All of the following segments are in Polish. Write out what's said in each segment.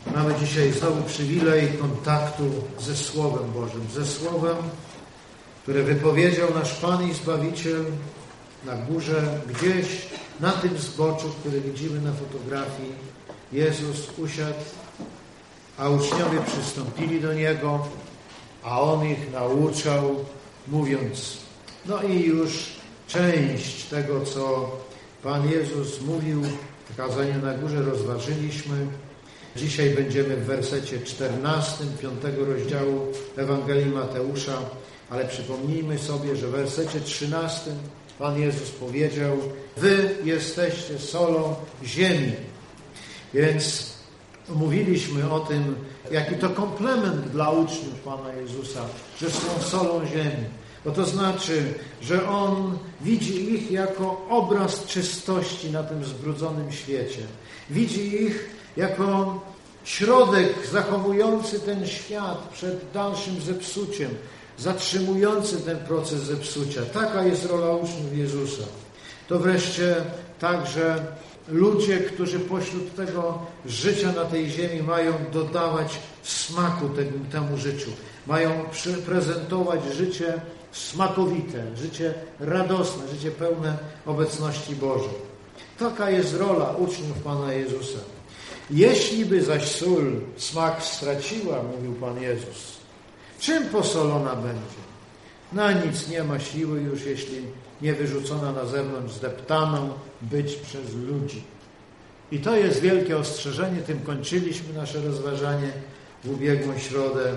Mamy dzisiaj znowu przywilej kontaktu ze Słowem Bożym, ze Słowem, które wypowiedział nasz Pan i Zbawiciel na górze, gdzieś na tym zboczu, które widzimy na fotografii. Jezus usiadł, a uczniowie przystąpili do Niego, a On ich nauczał, mówiąc. No i już część tego, co Pan Jezus mówił w kazaniu na górze, rozważyliśmy. Dzisiaj będziemy w wersecie 14, 5 rozdziału Ewangelii Mateusza, ale przypomnijmy sobie, że w wersecie 13 Pan Jezus powiedział: wy jesteście solą ziemi. Więc mówiliśmy o tym, jaki to komplement dla uczniów Pana Jezusa, że są solą ziemi. Bo to znaczy, że On widzi ich jako obraz czystości na tym zbrudzonym świecie. Widzi ich jako środek zachowujący ten świat przed dalszym zepsuciem, zatrzymujący ten proces zepsucia. Taka jest rola uczniów Jezusa. To wreszcie także ludzie, którzy pośród tego życia na tej ziemi mają dodawać smaku temu życiu. Mają prezentować życie smakowite, życie radosne, życie pełne obecności Bożej. Taka jest rola uczniów Pana Jezusa. Jeśli by zaś sól smak straciła, mówił Pan Jezus, czym posolona będzie? Na nic nie ma siły już, jeśli nie wyrzucona na zewnątrz, zdeptaną być przez ludzi. I to jest wielkie ostrzeżenie, tym kończyliśmy nasze rozważanie w ubiegłą środę,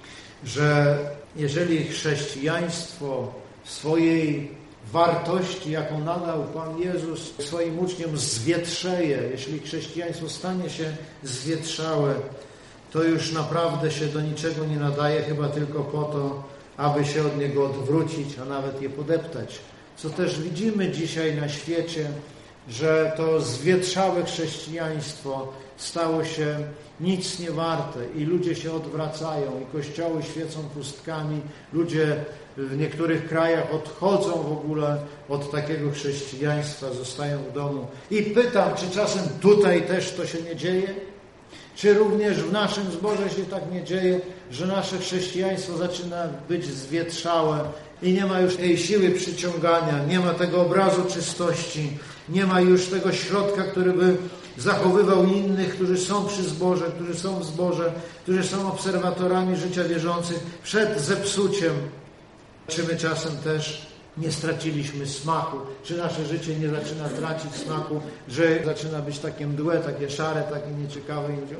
że jeżeli chrześcijaństwo w swojej wartości, jaką nadał Pan Jezus swoim uczniom, zwietrzeje, jeśli chrześcijaństwo stanie się zwietrzałe, to już naprawdę się do niczego nie nadaje, chyba tylko po to, aby się od niego odwrócić, a nawet je podeptać. Co też widzimy dzisiaj na świecie, że to zwietrzałe chrześcijaństwo stało się nic nie warte i ludzie się odwracają i kościoły świecą pustkami, ludzie w niektórych krajach odchodzą w ogóle od takiego chrześcijaństwa, zostają w domu. I pytam, czy czasem tutaj też to się nie dzieje? Czy również w naszym zborze się tak nie dzieje, że nasze chrześcijaństwo zaczyna być zwietrzałe i nie ma już tej siły przyciągania, nie ma tego obrazu czystości, nie ma już tego środka, który by zachowywał innych, którzy są przy zborze, którzy są w zborze, którzy są obserwatorami życia wierzących przed zepsuciem. Czy my czasem też nie straciliśmy smaku? Czy nasze życie nie zaczyna tracić smaku, że zaczyna być takie mdłe, takie szare, takie nieciekawe i mówią,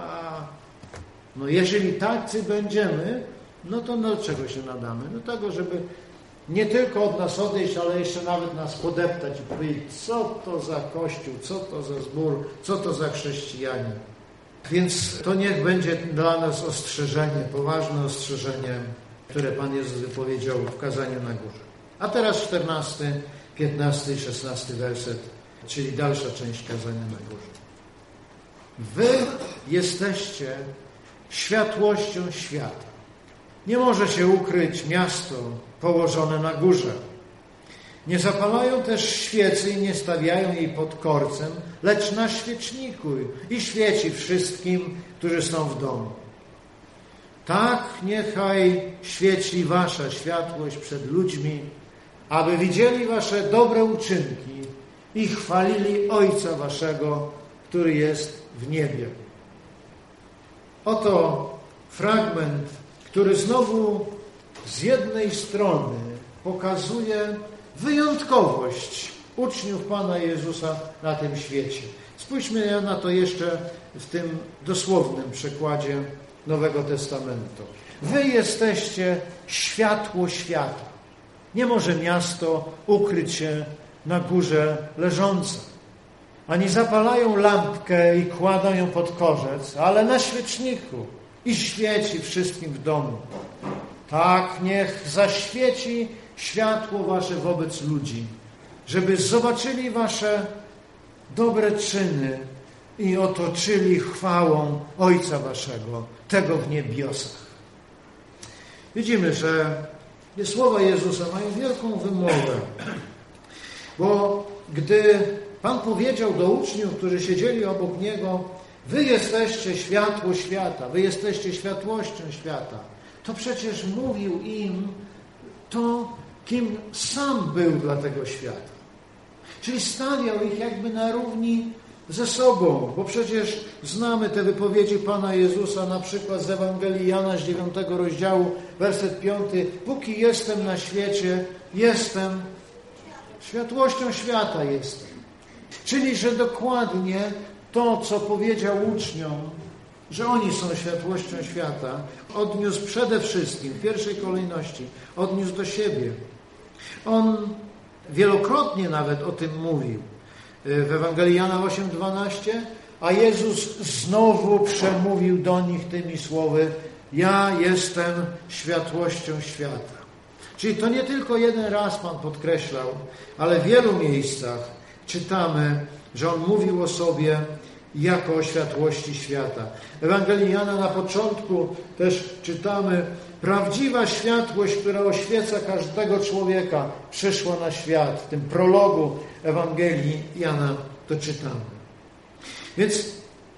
no jeżeli tacy będziemy, no to do czego się nadamy? Do tego, żeby nie tylko od nas odejść, ale jeszcze nawet nas podeptać i powiedzieć, co to za Kościół, co to za zbór, co to za chrześcijanie. Więc to niech będzie dla nas ostrzeżenie, poważne ostrzeżenie, które Pan Jezus wypowiedział w kazaniu na górze. A teraz 14, 15 i 16 werset, czyli dalsza część kazania na górze. Wy jesteście światłością świata. Nie może się ukryć miasto położone na górze. Nie zapalają też świecy i nie stawiają jej pod korcem, lecz na świeczniku i świeci wszystkim, którzy są w domu. Tak niechaj świeci wasza światłość przed ludźmi, aby widzieli wasze dobre uczynki i chwalili Ojca waszego, który jest w niebie. Oto fragment, który znowu z jednej strony pokazuje wyjątkowość uczniów Pana Jezusa na tym świecie. Spójrzmy na to jeszcze w tym dosłownym przekładzie Nowego Testamentu. Wy jesteście światło świata. Nie może miasto ukryć się na górze leżące. Ani zapalają lampkę i kładą ją pod korzec, ale na świeczniku i świeci wszystkim w domu. Tak niech zaświeci światło wasze wobec ludzi, żeby zobaczyli wasze dobre czyny i otoczyli chwałą Ojca waszego, tego w niebiosach. Widzimy, że słowa Jezusa mają wielką wymowę, bo gdy Pan powiedział do uczniów, którzy siedzieli obok Niego, Wy jesteście światło świata, wy jesteście światłością świata. To przecież mówił im to, kim sam był dla tego świata. Czyli stawiał ich jakby na równi ze sobą, bo przecież znamy te wypowiedzi Pana Jezusa, na przykład z Ewangelii Jana z 9 rozdziału, werset 5. Póki jestem na świecie, jestem światłością świata jestem. Czyli, że dokładnie to, co powiedział uczniom, że oni są światłością świata, odniósł przede wszystkim, w pierwszej kolejności, odniósł do siebie. On wielokrotnie nawet o tym mówił. W Ewangelii Jana 8:12, a Jezus znowu przemówił do nich tymi słowy: ja jestem światłością świata. Czyli to nie tylko jeden raz Pan podkreślał, ale w wielu miejscach czytamy, że On mówił o sobie jako o światłości świata. W Ewangelii Jana na początku też czytamy: prawdziwa światłość, która oświeca każdego człowieka, przyszła na świat. W tym prologu Ewangelii Jana to czytamy. Więc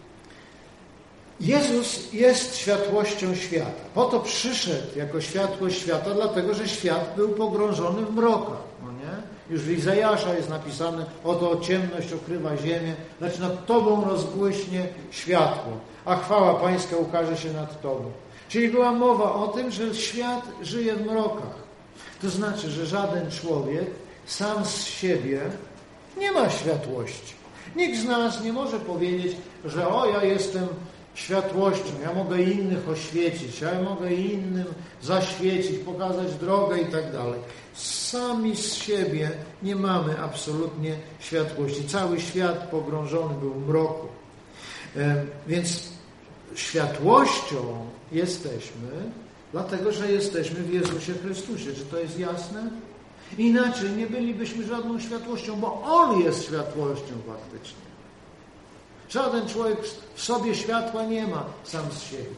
Jezus jest światłością świata. Po to przyszedł jako światłość świata, dlatego że świat był pogrążony w mrokach. No nie? Już w Izajasza jest napisane: oto ciemność okrywa ziemię, lecz nad Tobą rozbłyśnie światło, a chwała Pańska ukaże się nad Tobą. Czyli była mowa o tym, że świat żyje w mrokach. To znaczy, że żaden człowiek sam z siebie nie ma światłości. Nikt z nas nie może powiedzieć, że ja jestem światłością, ja mogę innych oświecić, ja mogę innym zaświecić, pokazać drogę i tak dalej. Sami z siebie nie mamy absolutnie światłości. Cały świat pogrążony był w mroku. Więc światłością jesteśmy, dlatego że jesteśmy w Jezusie Chrystusie. Czy to jest jasne? Inaczej nie bylibyśmy żadną światłością, bo On jest światłością faktycznie. Żaden człowiek w sobie światła nie ma sam z siebie.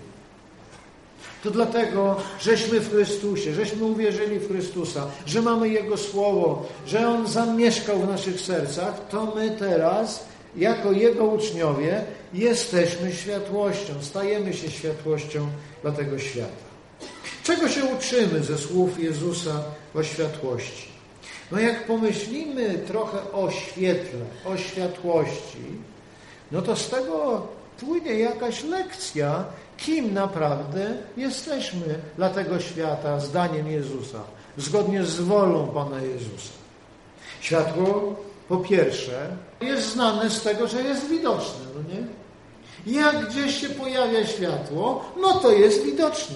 To dlatego, żeśmy w Chrystusie, żeśmy uwierzyli w Chrystusa, że mamy Jego Słowo, że On zamieszkał w naszych sercach, to my teraz, jako Jego uczniowie, jesteśmy światłością, stajemy się światłością dla tego świata. Czego się uczymy ze słów Jezusa o światłości? No jak pomyślimy trochę o świetle, o światłości, no to z tego płynie jakaś lekcja, kim naprawdę jesteśmy dla tego świata, zdaniem Jezusa, zgodnie z wolą Pana Jezusa. Światło, po pierwsze, jest znane z tego, że jest widoczne, no nie? Jak gdzieś się pojawia światło, no to jest widoczne.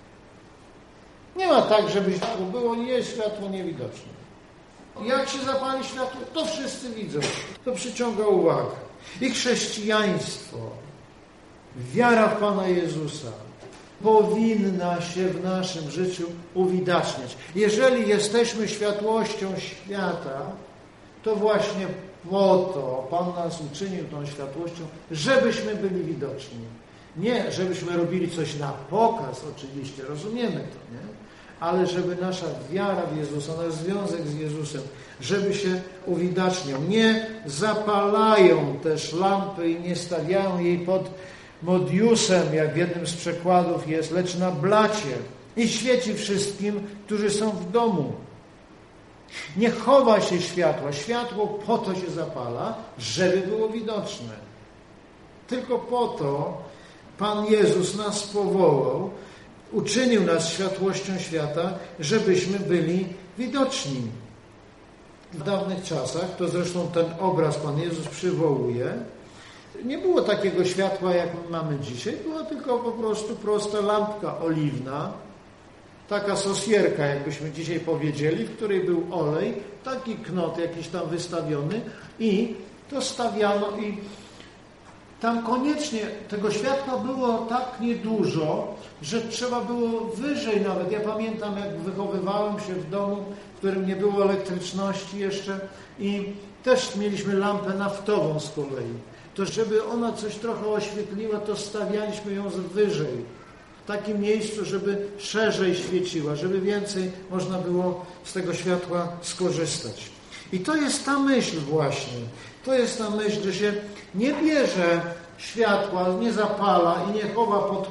Nie ma tak, żeby światło było, nie jest światło niewidoczne. Jak się zapali światło, to wszyscy widzą. To przyciąga uwagę. I chrześcijaństwo, wiara w Pana Jezusa powinna się w naszym życiu uwidaczniać. Jeżeli jesteśmy światłością świata, to właśnie po to Pan nas uczynił tą światłością, żebyśmy byli widoczni. Nie, żebyśmy robili coś na pokaz, oczywiście, rozumiemy to, nie? Ale żeby nasza wiara w Jezusa, nasz związek z Jezusem, żeby się uwidaczniał. Nie zapalają też lampy i nie stawiają jej pod modiusem, jak w jednym z przekładów jest, lecz na blacie i świeci wszystkim, którzy są w domu. Nie chowa się światła. Światło po to się zapala, żeby było widoczne. Tylko po to Pan Jezus nas powołał, uczynił nas światłością świata, żebyśmy byli widoczni. W dawnych czasach, to zresztą ten obraz Pan Jezus przywołuje, nie było takiego światła, jak mamy dzisiaj. Była tylko po prostu prosta lampka oliwna, taka sosierka, jakbyśmy dzisiaj powiedzieli, w której był olej, taki knot jakiś tam wystawiony i to stawiano i tam koniecznie tego światła było tak niedużo, że trzeba było wyżej nawet. Ja pamiętam, jak wychowywałem się w domu, w którym nie było elektryczności jeszcze i też mieliśmy lampę naftową z kolei. To żeby ona coś trochę oświetliła, to stawialiśmy ją wyżej. W takim miejscu, żeby szerzej świeciła, żeby więcej można było z tego światła skorzystać. I to jest ta myśl właśnie. To jest ta myśl, że się nie bierze światła nie zapala i nie chowa pod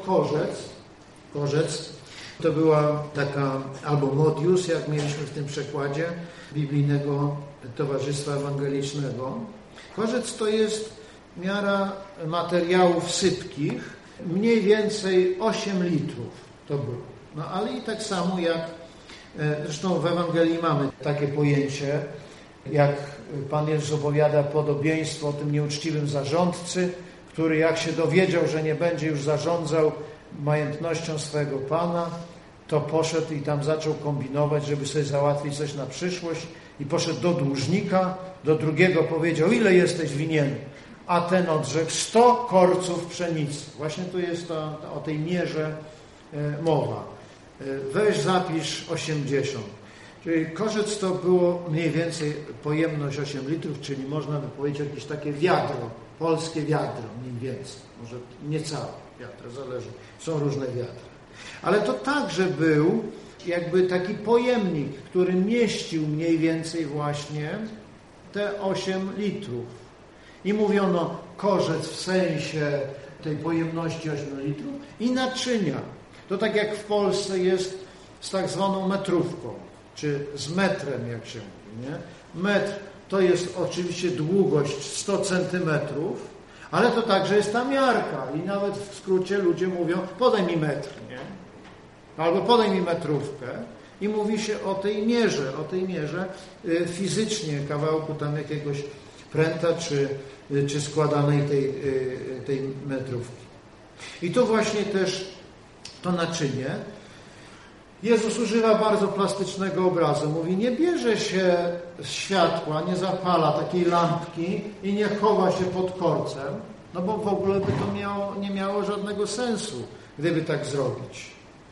korzec, to była taka, albo modius, jak mieliśmy w tym przekładzie biblijnego Towarzystwa Ewangelicznego. Korzec to jest miara materiałów sypkich, mniej więcej 8 litrów to było. No ale i tak samo jak, zresztą w Ewangelii mamy takie pojęcie, jak Pan Jezus opowiada podobieństwo o tym nieuczciwym zarządcy, który jak się dowiedział, że nie będzie już zarządzał majątnością swojego Pana, to poszedł i tam zaczął kombinować, żeby sobie załatwić coś na przyszłość i poszedł do dłużnika, do drugiego powiedział, ile jesteś winien? A ten odrzekł 100 korców pszenicy. Właśnie tu jest o tej mierze mowa. Weź zapisz 80. Czyli korzec to było mniej więcej pojemność 8 litrów, czyli można by powiedzieć jakieś takie wiadro, polskie wiadro mniej więcej. Może nie całe wiadro, zależy. Są różne wiadra. Ale to także był jakby taki pojemnik, który mieścił mniej więcej właśnie te 8 litrów. I mówiono korzec w sensie tej pojemności 8 litrów i naczynia. To tak jak w Polsce jest z tak zwaną metrówką, czy z metrem, jak się mówi. Nie? Metr to jest oczywiście długość 100 centymetrów, ale to także jest ta miarka. I nawet w skrócie ludzie mówią, podaj mi metr, nie? Albo podaj mi metrówkę. I mówi się o tej mierze fizycznie, kawałku tam jakiegoś pręta, czy składanej tej metrówki. I to właśnie też to naczynie. Jezus używa bardzo plastycznego obrazu. Mówi, nie bierze się światła, nie zapala takiej lampki i nie chowa się pod korcem, no bo w ogóle by to nie miało żadnego sensu, gdyby tak zrobić.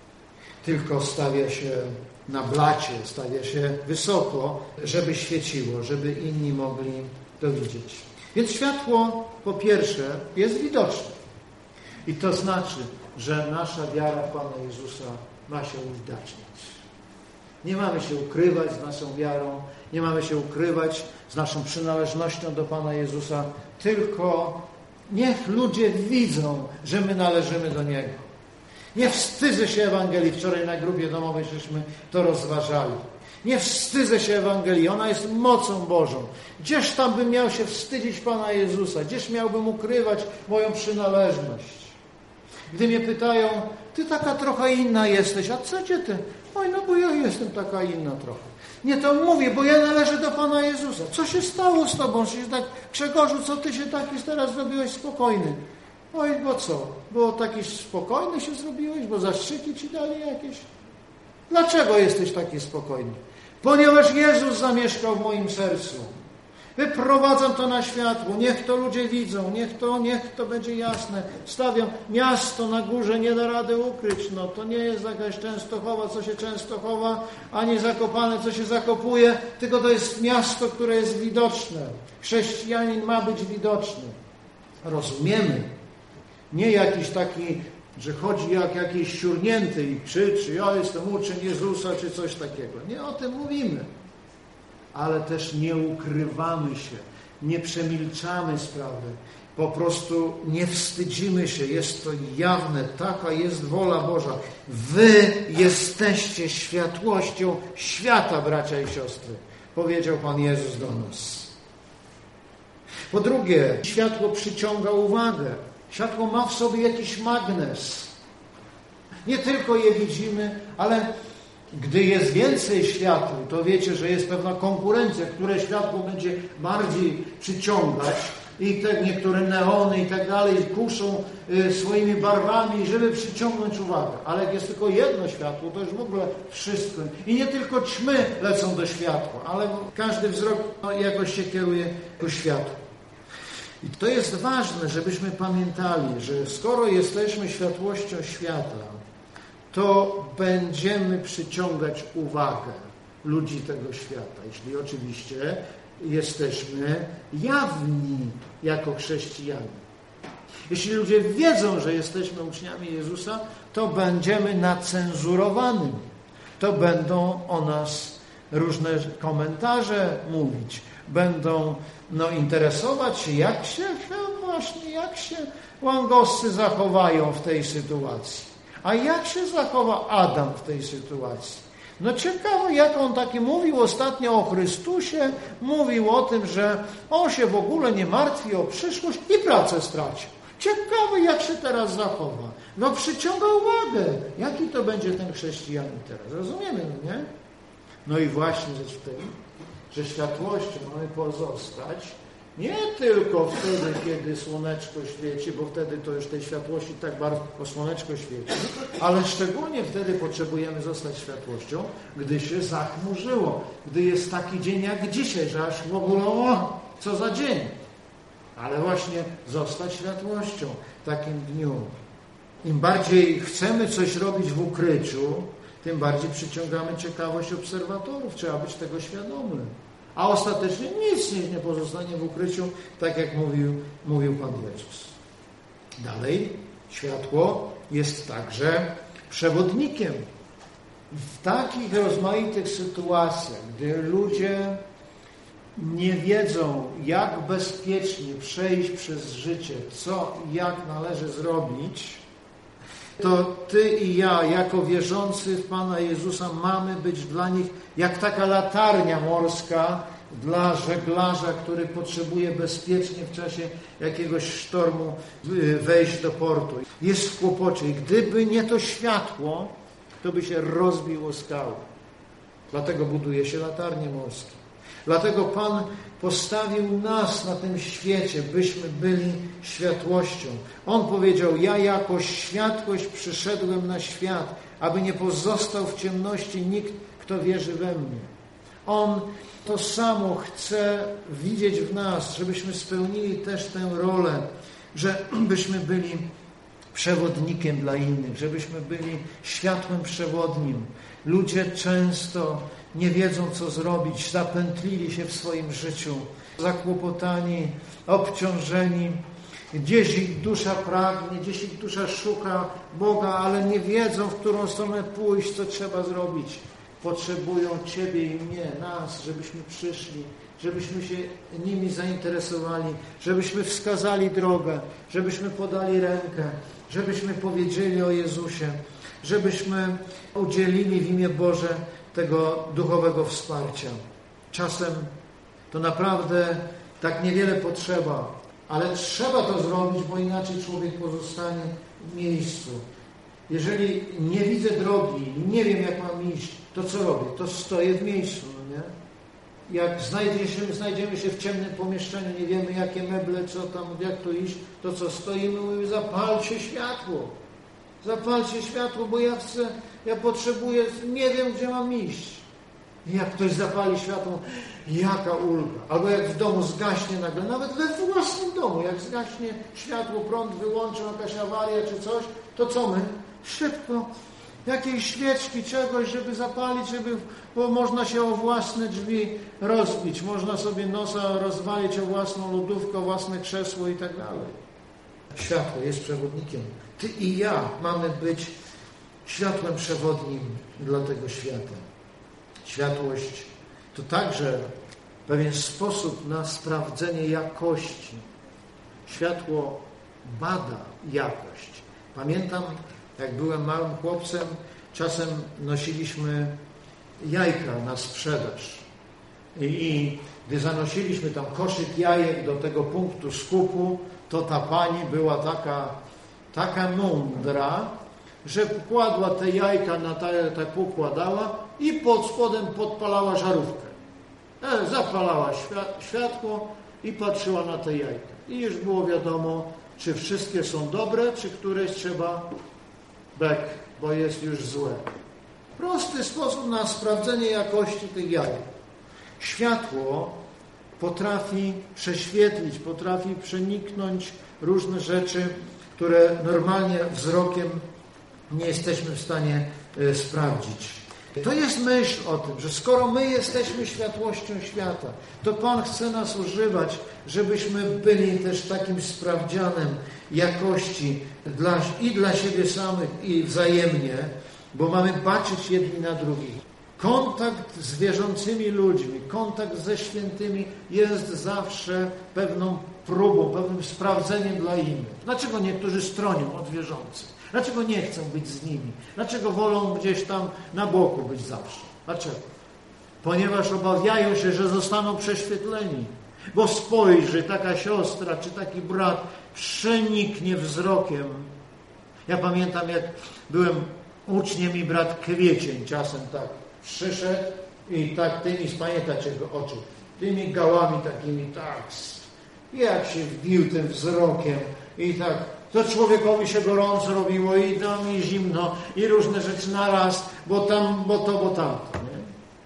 Tylko stawia się na blacie, stawia się wysoko, żeby świeciło, żeby inni mogli to widzieć. Więc światło, po pierwsze, jest widoczne. I to znaczy, że nasza wiara w Pana Jezusa ma się uwidaczniać. Nie mamy się ukrywać z naszą wiarą, nie mamy się ukrywać z naszą przynależnością do Pana Jezusa, tylko niech ludzie widzą, że my należymy do Niego. Nie wstydzę się Ewangelii. Wczoraj na grupie domowej żeśmy to rozważali. Nie wstydzę się Ewangelii. Ona jest mocą Bożą. Gdzież tam bym miał się wstydzić Pana Jezusa? Gdzież miałbym ukrywać moją przynależność? Gdy mnie pytają, ty taka trochę inna jesteś, a co cię ty? Oj, no bo ja jestem taka inna trochę. Nie, to mówię, bo ja należę do Pana Jezusa. Co się stało z tobą? Że się tak, Grzegorzu, co ty się taki teraz zrobiłeś spokojny? Oj, bo co? Bo taki spokojny się zrobiłeś? Bo zastrzyki ci dali jakieś? Dlaczego jesteś taki spokojny? Ponieważ Jezus zamieszkał w moim sercu. Wyprowadzam to na światło. Niech to ludzie widzą. Niech to będzie jasne. Stawiam miasto na górze, nie da rady ukryć. No to nie jest jakaś Częstochowa, co się Częstochowa, ani Zakopane, co się Zakopuje, tylko to jest miasto, które jest widoczne. Chrześcijanin ma być widoczny. Rozumiemy. Nie jakiś taki, że chodzi jak jakiś siurnięty i krzyczy, ja jestem uczeń Jezusa, czy coś takiego. Nie o tym mówimy. Ale też nie ukrywamy się, nie przemilczamy sprawy. Po prostu nie wstydzimy się. Jest to jawne. Taka jest wola Boża. Wy jesteście światłością świata, bracia i siostry. Powiedział Pan Jezus do nas. Po drugie, światło przyciąga uwagę. Światło ma w sobie jakiś magnes. Nie tylko je widzimy, ale gdy jest więcej światła, to wiecie, że jest pewna konkurencja, które światło będzie bardziej przyciągać i te niektóre neony i tak dalej kuszą swoimi barwami, żeby przyciągnąć uwagę. Ale jak jest tylko jedno światło, to już w ogóle wszystko. I nie tylko ćmy lecą do światła, ale każdy wzrok jakoś się kieruje ku światłu. I to jest ważne, żebyśmy pamiętali, że skoro jesteśmy światłością świata, to będziemy przyciągać uwagę ludzi tego świata, jeśli oczywiście jesteśmy jawni jako chrześcijanie. Jeśli ludzie wiedzą, że jesteśmy uczniami Jezusa, to będziemy nacenzurowanymi. To będą o nas różne komentarze mówić. Będą interesować się, jak się właśnie, jak się łangoscy zachowają w tej sytuacji. A jak się zachowa Adam w tej sytuacji? No ciekawe, jak on taki mówił ostatnio o Chrystusie, mówił o tym, że on się w ogóle nie martwi o przyszłość i pracę stracił. Ciekawe, jak się teraz zachowa. No przyciąga uwagę, jaki to będzie ten chrześcijanin teraz. Rozumiemy, no nie? No i właśnie rzecz w tym, że światłością mamy pozostać nie tylko wtedy, kiedy słoneczko świeci, bo wtedy to już tej światłości tak bardzo, bo słoneczko świeci, ale szczególnie wtedy potrzebujemy zostać światłością, gdy się zachmurzyło, gdy jest taki dzień jak dzisiaj, że aż w ogóle co za dzień. Ale właśnie zostać światłością w takim dniu. Im bardziej chcemy coś robić w ukryciu, tym bardziej przyciągamy ciekawość obserwatorów. Trzeba być tego świadomym. A ostatecznie nic nie pozostanie w ukryciu, tak jak mówił Pan Jezus. Dalej, światło jest także przewodnikiem. W takich rozmaitych sytuacjach, gdy ludzie nie wiedzą, jak bezpiecznie przejść przez życie, co i jak należy zrobić, to Ty i ja, jako wierzący w Pana Jezusa, mamy być dla nich jak taka latarnia morska dla żeglarza, który potrzebuje bezpiecznie w czasie jakiegoś sztormu wejść do portu. Jest w kłopocie i gdyby nie to światło, to by się rozbił o skałę. Dlatego buduje się latarnie morskie. Dlatego Pan postawił nas na tym świecie, byśmy byli światłością. On powiedział, ja jako światłość przyszedłem na świat, aby nie pozostał w ciemności nikt, kto wierzy we mnie. On to samo chce widzieć w nas, żebyśmy spełnili też tę rolę, żebyśmy byli przewodnikiem dla innych, żebyśmy byli światłem przewodnim. Ludzie często nie wiedzą, co zrobić, zapętlili się w swoim życiu, zakłopotani, obciążeni. Gdzieś ich dusza pragnie, gdzieś ich dusza szuka Boga, ale nie wiedzą, w którą stronę pójść, co trzeba zrobić. Potrzebują Ciebie i mnie, nas, żebyśmy przyszli, żebyśmy się nimi zainteresowali, żebyśmy wskazali drogę, żebyśmy podali rękę, żebyśmy powiedzieli o Jezusie, żebyśmy udzielili w imię Boże tego duchowego wsparcia. Czasem to naprawdę tak niewiele potrzeba, ale trzeba to zrobić, bo inaczej człowiek pozostanie w miejscu. Jeżeli nie widzę drogi, nie wiem, jak mam iść, to co robię? To stoję w miejscu, no nie? Jak znajdziemy się w ciemnym pomieszczeniu, nie wiemy, jakie meble, co tam, jak tu iść, to co stoimy, mówimy, zapalcie światło. Zapalcie światło, bo ja potrzebuję, nie wiem, gdzie mam iść. I jak ktoś zapali światło, jaka ulga. Albo jak w domu zgaśnie nagle, nawet we własnym domu, jak zgaśnie światło, prąd wyłączą, jakaś awaria czy coś, to co my? Szybko jakiejś świeczki, czegoś, żeby zapalić, bo można się o własne drzwi rozbić, można sobie nosa rozwalić o własną lodówkę, o własne krzesło i tak dalej. Światło jest przewodnikiem. Ty i ja mamy być światłem przewodnim dla tego świata. Światłość to także pewien sposób na sprawdzenie jakości. Światło bada jakość. Pamiętam, jak byłem małym chłopcem, czasem nosiliśmy jajka na sprzedaż. I gdy zanosiliśmy tam koszyk jajek do tego punktu skupu, to ta pani była taka mądra, że kładła te jajka tak układała i pod spodem podpalała żarówkę. Zapalała światło i patrzyła na te jajka. I już było wiadomo, czy wszystkie są dobre, czy któreś trzeba bo jest już złe. Prosty sposób na sprawdzenie jakości tych jajek. Światło potrafi prześwietlić, potrafi przeniknąć różne rzeczy, które normalnie wzrokiem nie jesteśmy w stanie sprawdzić. To jest myśl o tym, że skoro my jesteśmy światłością świata, to Pan chce nas używać, żebyśmy byli też takim sprawdzianem jakości i dla siebie samych, i wzajemnie, bo mamy baczyć jedni na drugich. Kontakt z wierzącymi ludźmi, kontakt ze świętymi jest zawsze pewną próbą, pewnym sprawdzeniem dla innych. Dlaczego niektórzy stronią od wierzących? Dlaczego nie chcą być z nimi? Dlaczego wolą gdzieś tam na boku być zawsze? Dlaczego? Ponieważ obawiają się, że zostaną prześwietleni. Bo spojrzy taka siostra czy taki brat, przeniknie wzrokiem. Ja pamiętam, jak byłem uczniem i brat Kwiecień czasem tak przyszedł i tak tymi, pamiętacie go oczy, tymi gałami takimi tak, jak się wbił tym wzrokiem i tak, to człowiekowi się gorąco robiło i tam i zimno i różne rzeczy naraz, bo tam, bo to, bo tamto. Nie?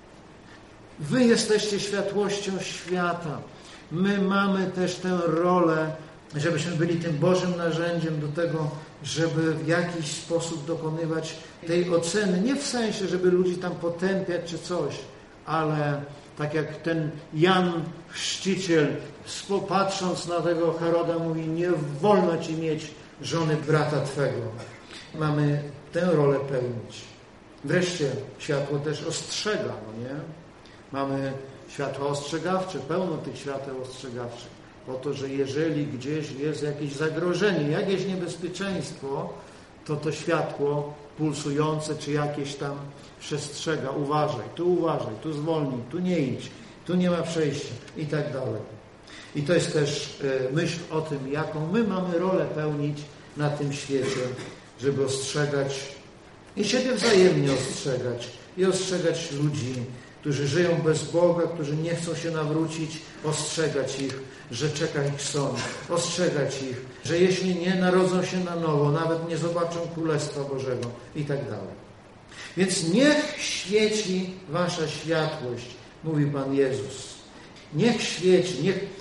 Wy jesteście światłością świata. My mamy też tę rolę, żebyśmy byli tym Bożym narzędziem do tego, żeby w jakiś sposób dokonywać tej oceny. Nie w sensie, żeby ludzi tam potępiać czy coś, ale tak jak ten Jan Chrzciciel, patrząc na tego Heroda, mówi: nie wolno ci mieć żony brata twego. Mamy tę rolę pełnić. Wreszcie światło też ostrzega, no nie? Mamy światło ostrzegawcze, pełno tych świateł ostrzegawczych. Po to, że jeżeli gdzieś jest jakieś zagrożenie, jakieś niebezpieczeństwo, to światło pulsujące czy jakieś tam przestrzega. Uważaj, tu zwolnij, tu nie idź, tu nie ma przejścia i tak dalej. I to jest też myśl o tym, jaką my mamy rolę pełnić na tym świecie, żeby ostrzegać i siebie wzajemnie ostrzegać i ostrzegać ludzi, którzy żyją bez Boga, którzy nie chcą się nawrócić, ostrzegać ich, że czeka ich sąd, ostrzegać ich, że jeśli nie narodzą się na nowo, nawet nie zobaczą Królestwa Bożego i tak dalej. Więc niech świeci wasza światłość, mówi Pan Jezus. Niech świeci,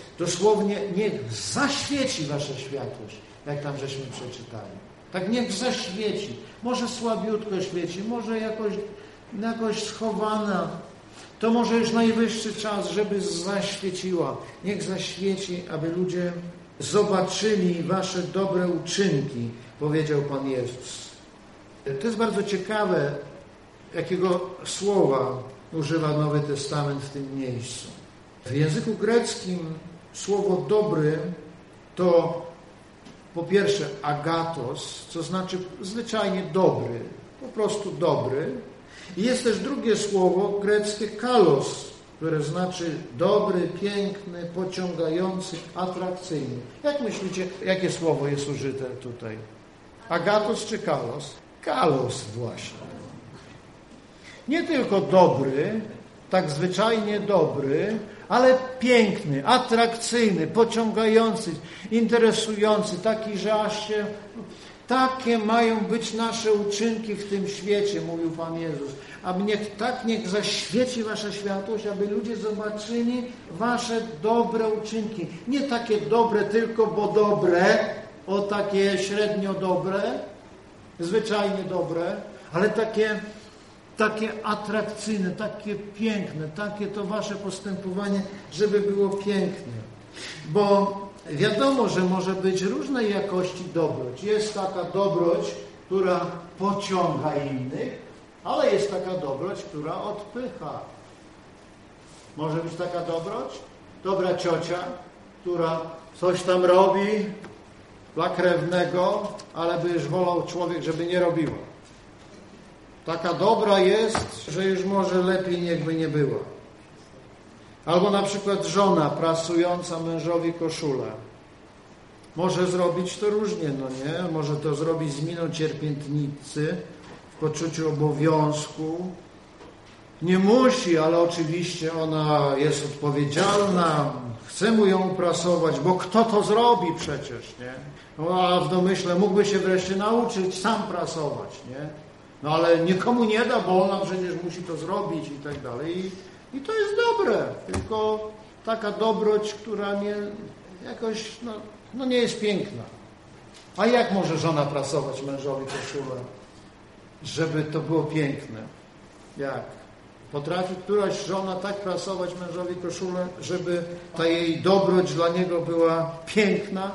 niech zaświeci wasza światłość, jak tam żeśmy przeczytali. Tak niech zaświeci. Może słabiutko świeci, może jakoś schowana. To może już najwyższy czas, żeby zaświeciła. Niech zaświeci, aby ludzie zobaczyli wasze dobre uczynki, powiedział Pan Jezus. To jest bardzo ciekawe, jakiego słowa używa Nowy Testament w tym miejscu. W języku greckim słowo dobry to po pierwsze agatos, co znaczy zwyczajnie dobry, po prostu dobry. I jest też drugie słowo greckie kalos, które znaczy dobry, piękny, pociągający, atrakcyjny. Jak myślicie, jakie słowo jest użyte tutaj? Agatos czy kalos? Kalos właśnie. Nie tylko dobry, tak zwyczajnie dobry, ale piękny, atrakcyjny, pociągający, interesujący, taki, że aż się... Takie mają być nasze uczynki w tym świecie, mówił Pan Jezus. Aby niech zaświeci wasza światłość, aby ludzie zobaczyli wasze dobre uczynki. Nie takie dobre tylko, bo dobre, o takie średnio dobre, zwyczajnie dobre, ale takie atrakcyjne, takie piękne, takie to wasze postępowanie, żeby było piękne. Bo wiadomo, że może być różnej jakości dobroć. Jest taka dobroć, która pociąga innych, ale jest taka dobroć, która odpycha. Może być taka dobroć? Dobra ciocia, która coś tam robi dla krewnego, ale by już wolał człowiek, żeby nie robiła. Taka dobra jest, że już może lepiej niechby nie była. Albo na przykład żona prasująca mężowi koszulę. Może zrobić to różnie, no nie? Może to zrobić z miną cierpiętnicy, w poczuciu obowiązku. Nie musi, ale oczywiście ona jest odpowiedzialna, chce mu ją prasować, bo kto to zrobi przecież, nie? No, a w domyśle mógłby się wreszcie nauczyć sam prasować, nie? No ale nikomu nie da, bo ona przecież musi to zrobić i tak dalej. I to jest dobre, tylko taka dobroć, która nie jakoś, no nie jest piękna. A jak może żona prasować mężowi koszulę, żeby to było piękne? Jak? Potrafi któraś żona tak prasować mężowi koszulę, żeby ta jej dobroć dla niego była piękna?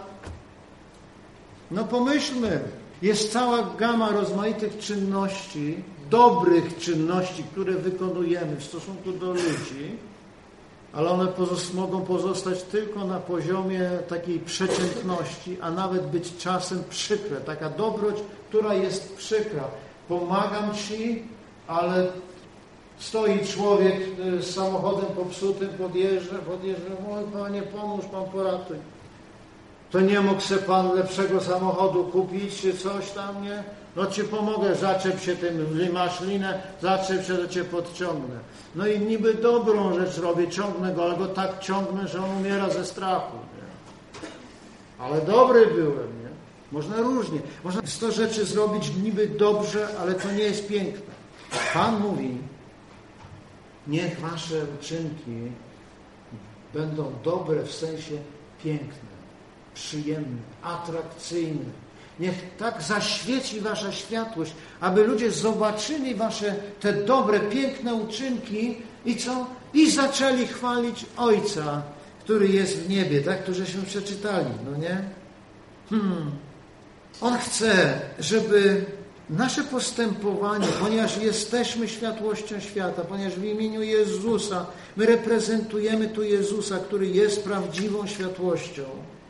No pomyślmy, jest cała gama rozmaitych czynności, dobrych czynności, które wykonujemy w stosunku do ludzi ale one mogą pozostać tylko na poziomie takiej przeciętności, a nawet być czasem przykre. Taka dobroć, która jest przykra. Pomagam Ci, ale stoi człowiek z samochodem popsutym, podjeżdża, mój Panie, pomóż Pan, poratuj. To nie mógł se Pan lepszego samochodu kupić, czy coś tam, nie? No Ci pomogę, zaczep się tym, masz linę, zaczep się, to Cię podciągnę. No i niby dobrą rzecz robię, ciągnę go, ale go tak ciągnę, że on umiera ze strachu, nie? Ale dobry byłem, nie? Można różnie. Można 100 rzeczy zrobić niby dobrze, ale to nie jest piękne. Pan mówi, niech wasze uczynki będą dobre w sensie piękne, przyjemne, atrakcyjne. Niech tak zaświeci wasza światłość, aby ludzie zobaczyli wasze te dobre, piękne uczynki i co? I zaczęli chwalić Ojca, który jest w niebie, tak? To żeśmy przeczytali, no nie? On chce, żeby nasze postępowanie, ponieważ jesteśmy światłością świata, ponieważ w imieniu Jezusa my reprezentujemy tu Jezusa, który jest prawdziwą światłością.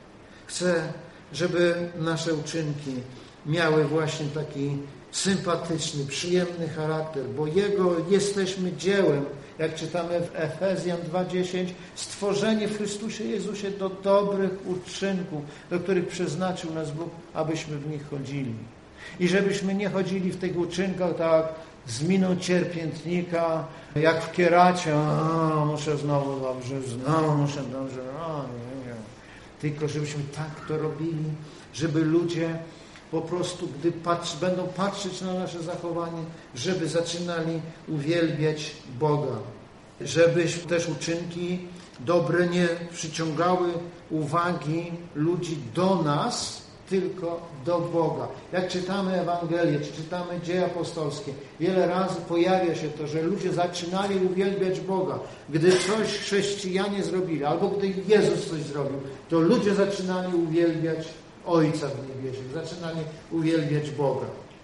Chcę, żeby nasze uczynki miały właśnie taki sympatyczny, przyjemny charakter, bo Jego jesteśmy dziełem, jak czytamy w Efezjan 2:10, stworzeni w Chrystusie Jezusie do dobrych uczynków, do których przeznaczył nas Bóg, abyśmy w nich chodzili. I żebyśmy nie chodzili w tych uczynkach tak z miną cierpiętnika, jak w kieracie, muszę znowu dobrze, muszę dobrze, nie. Tylko żebyśmy tak to robili, żeby ludzie po prostu, gdy będą patrzeć na nasze zachowanie, żeby zaczynali uwielbiać Boga. Żeby też uczynki dobre nie przyciągały uwagi ludzi do nas, tylko do Boga. Jak czytamy Ewangelię, czy czytamy Dzieje Apostolskie, wiele razy pojawia się to, że ludzie zaczynali uwielbiać Boga. Gdy coś chrześcijanie zrobili, albo gdy Jezus coś zrobił, to ludzie zaczynali uwielbiać Ojca w niebie, zaczynali uwielbiać Boga.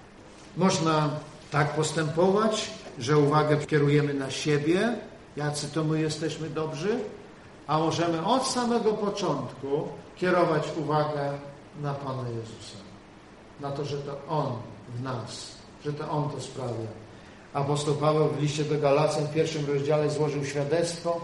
Można tak postępować, że uwagę kierujemy na siebie, jacy to my jesteśmy dobrzy, a możemy od samego początku kierować uwagę na Pana Jezusa. Na to, że to On w nas, że to On to sprawia. Apostoł Paweł w liście do Galacjan w 1 rozdziale złożył świadectwo.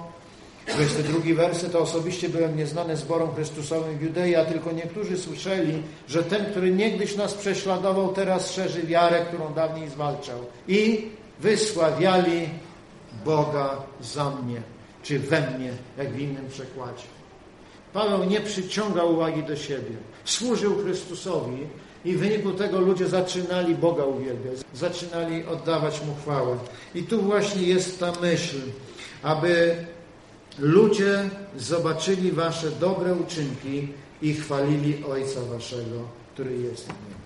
22 werset, to osobiście byłem nieznany zborom Chrystusowym w Judei, a tylko niektórzy słyszeli, że ten, który niegdyś nas prześladował, teraz szerzy wiarę, którą dawniej zwalczał. I wysławiali Boga za mnie, czy we mnie, jak w innym przekładzie. Paweł nie przyciągał uwagi do siebie. Służył Chrystusowi i w wyniku tego ludzie zaczynali Boga uwielbiać. Zaczynali oddawać Mu chwałę. I tu właśnie jest ta myśl, aby ludzie zobaczyli wasze dobre uczynki i chwalili Ojca waszego, który jest w niebie.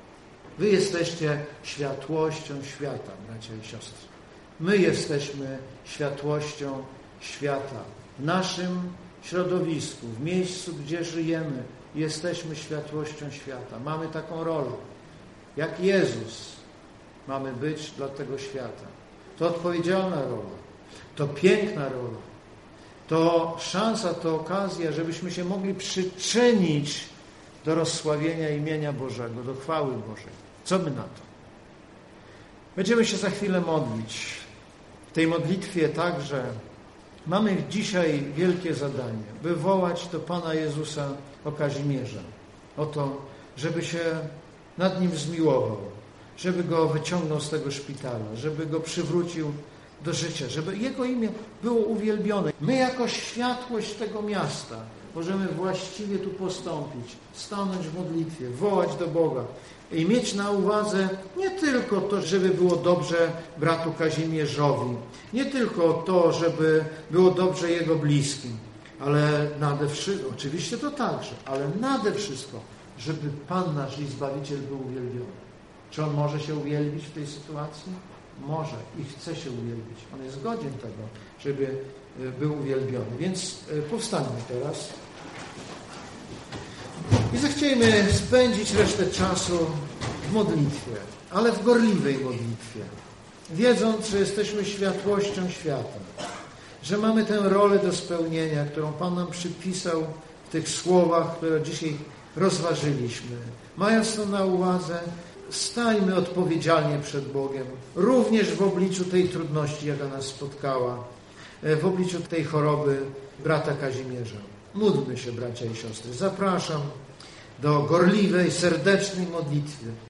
Wy jesteście światłością świata, bracia i siostry. My jesteśmy światłością świata. W naszym środowisku, w miejscu, gdzie żyjemy, jesteśmy światłością świata. Mamy taką rolę. Jak Jezus mamy być dla tego świata. To odpowiedzialna rola. To piękna rola. To szansa, to okazja, żebyśmy się mogli przyczynić do rozsławienia imienia Bożego, do chwały Bożej. Co my na to? Będziemy się za chwilę modlić. W tej modlitwie także mamy dzisiaj wielkie zadanie, by wołać do Pana Jezusa o Kazimierza, o to, żeby się nad nim zmiłował, żeby go wyciągnął z tego szpitala, żeby go przywrócił do życia, żeby jego imię było uwielbione. My jako światłość tego miasta możemy właściwie tu postąpić, stanąć w modlitwie, wołać do Boga i mieć na uwadze nie tylko to, żeby było dobrze bratu Kazimierzowi, nie tylko to, żeby było dobrze jego bliskim, ale nade wszystko, oczywiście to także, ale nade wszystko, żeby Pan nasz i Zbawiciel był uwielbiony. Czy On może się uwielbić w tej sytuacji? Może i chce się uwielbić. On jest godzien tego, żeby był uwielbiony. Więc powstańmy teraz i zechciejmy spędzić resztę czasu w modlitwie, ale w gorliwej modlitwie, wiedząc, że jesteśmy światłością świata. że mamy tę rolę do spełnienia, którą Pan nam przypisał w tych słowach, które dzisiaj rozważyliśmy. Mając to na uwadze, stańmy odpowiedzialnie przed Bogiem, również w obliczu tej trudności, jaka nas spotkała, w obliczu tej choroby brata Kazimierza. Módlmy się, bracia i siostry. Zapraszam do gorliwej, serdecznej modlitwy.